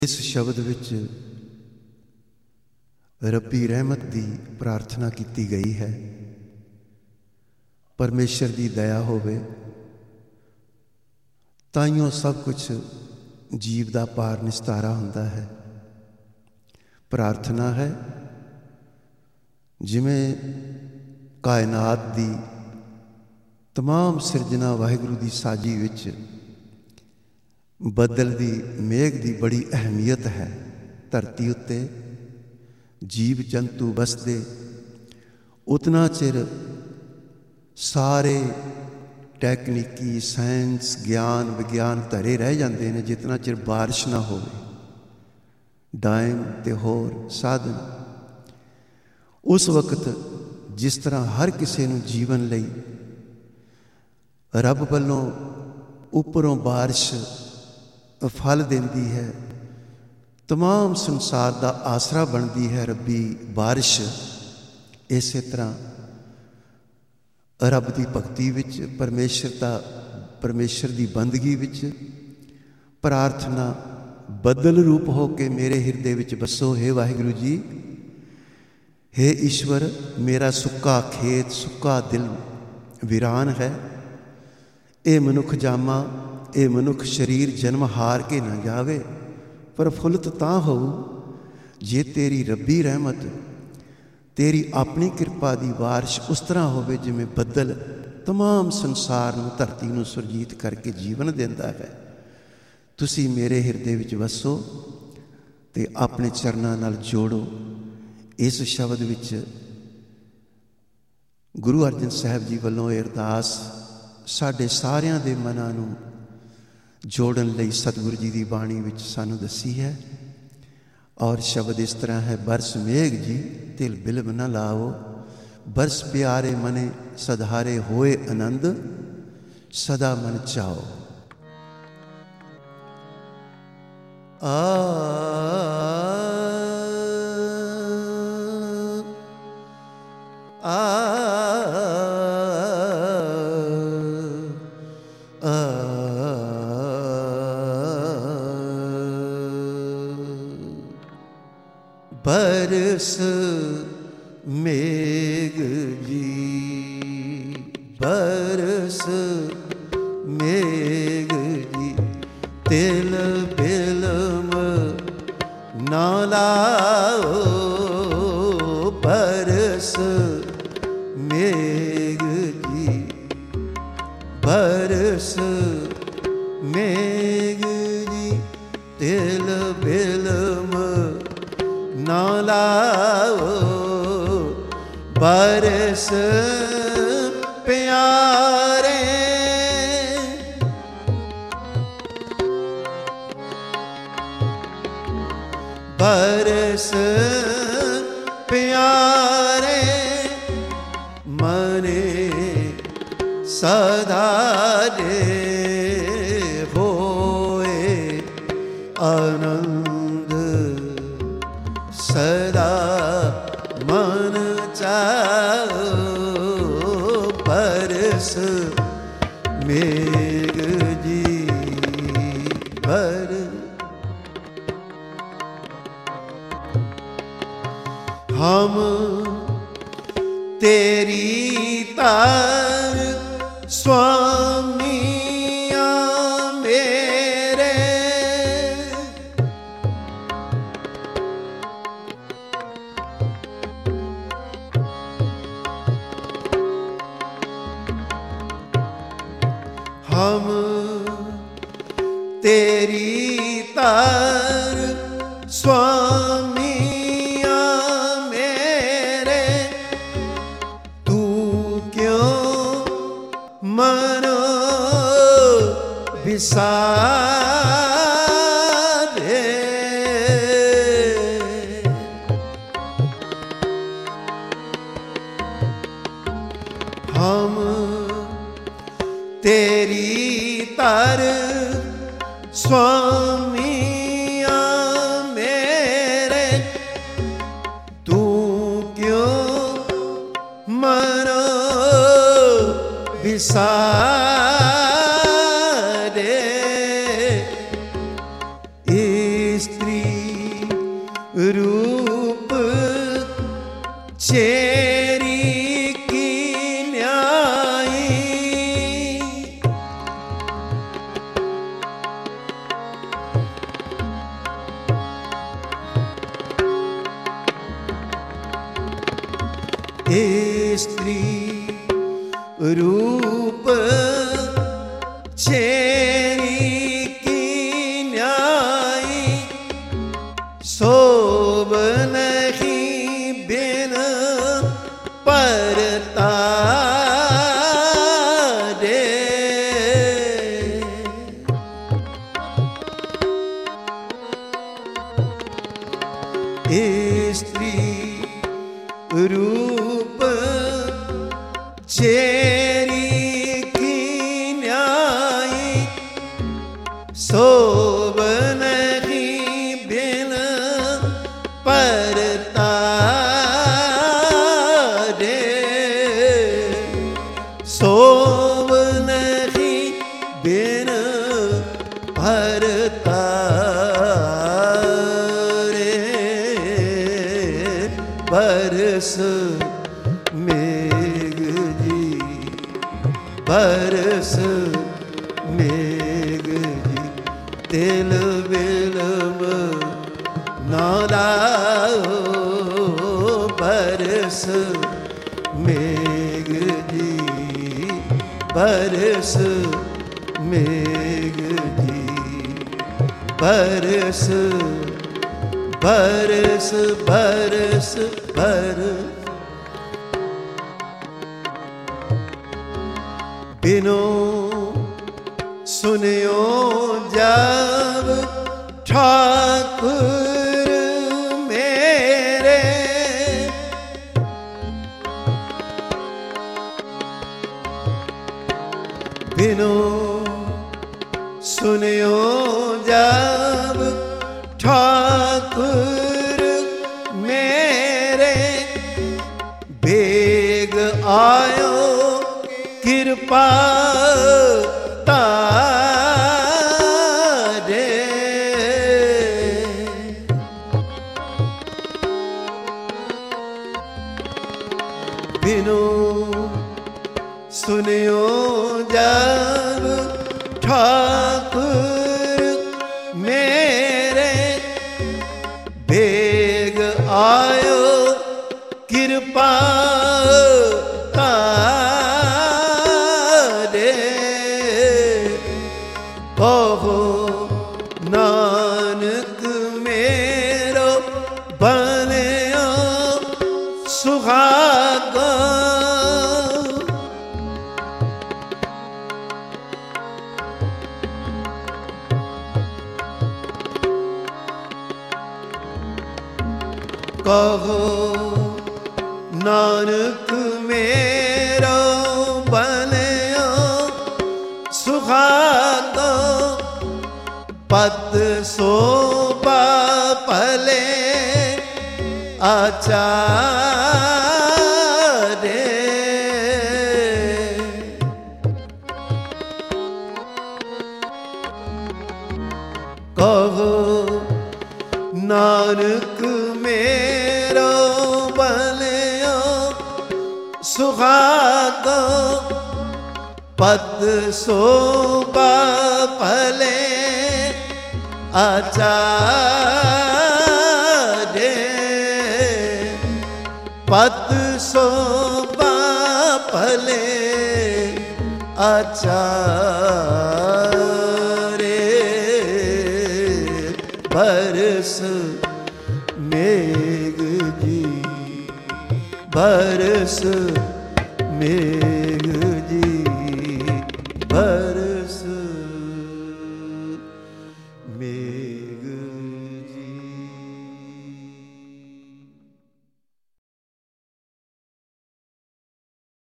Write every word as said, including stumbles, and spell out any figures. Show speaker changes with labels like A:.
A: इस शब्द विच रब्बी रहमत की प्रार्थना की गई है। परमेश्वर की दया होवे ताइयों सब कुछ जीव का पार निस्तारा हुंदा है। प्रार्थना है जिमें कायनात की तमाम सिरजना वाहिगुरू की साजी विच बदल की मेघ की बड़ी अहमियत है। धरती उत्ते जीव जंतु बसते उतना चिर सारे टैक्नीकी साइंस ज्ञान विज्ञान धरे रह जाते हैं जितना चिर बारिश ना हो। डायम ते होर साधन उस वक्त जिस तरह हर किसी नूं जीवन लई रब वालों उपरों बारिश फल देंदी है, तमाम संसार का आसरा बनती है रब्बी बारिश। इस तरह रब की भगती विच परमेश्वर का परमेश्वर की बंदगी विच प्रार्थना बदल रूप हो के मेरे हिरदे विच बसो। हे वाहिगुरू जी, हे ईश्वर, मेरा सुक्का खेत सुक्का दिल वीरान है। ये मनुख जामा ये मनुख शरीर जन्म हार के ना जावे, पर फुलत तां हो जे तेरी रब्बी रहमत तेरी अपनी कृपा की बारिश उस तरह होवे जिमें बदल तमाम संसार नूं धरती नूं सुरजीत करके जीवन देंदा है। तुसी मेरे हिरदे विच वसो ते अपने चरनां नाल जोड़ो। इस शब्द विच गुरु अर्जन साहब जी वालों अरदास साडे सारियां दे मनां नूं जोड़न लई सतगुरु जी की बाणी विच सानू दसी है। और शब्द इस तरह है, बरस मेघ जी तिल बिलम न लाओ, बरस प्यारे मने सधारे होए आनंद, सदा मन चाओ। आ बरस मेघ जी बरस मेघ जी तिल बिलम ना लाओ, बरस मेघ जी बरस मेघ जी तिल बिलम ना लाओ, बरस प्यारे बरस प्यारे मने सदा दे होए आनंद, सदा मन चाओ। बरस मेघ जी बर हम तेरी तार स्वामिया मेरे, हम तेरी तार स्वामिया मेरे, तू क्यों मनो विसारे। हम तेरी तार स्वामिया मेरे, तू क्यों मनो विसारे। स्त्री रूप चेरी की न्याई, स्त्री रूप चेरी की न्याई, सोब नहीं बिन परता रे। स्त्री रूप चेरी की न्याई, सोब नहीं बिन परता रे। सोब नहीं बिन परता रे। बरस मेघ जी, बरस मेघ जी, तिल बिलम नादाओ। बरस मेघ जी, बरस मेघ जी, बरस बरस बरस बरस। बिनो सुनियो जब ठाकुर मेरे, बिनो सुनियो जब ठाकुर मेरे, बेग आयो कृपा तारे। बिनो सुनियो जब ठाकुर मेरे, बेग आयो कृपा तारे। कहो नानक मेरो बनियो सुहागा, कहो नानक मेरो बनियो सुहागा। पद शोभा पले आचार्य, कहो नानक मेरो बनियो सुहागा। पद शोभा पले आचार्य, पद शोभा पले आचार्य। बरस मेघ जी, बरस मेघ जी, बरस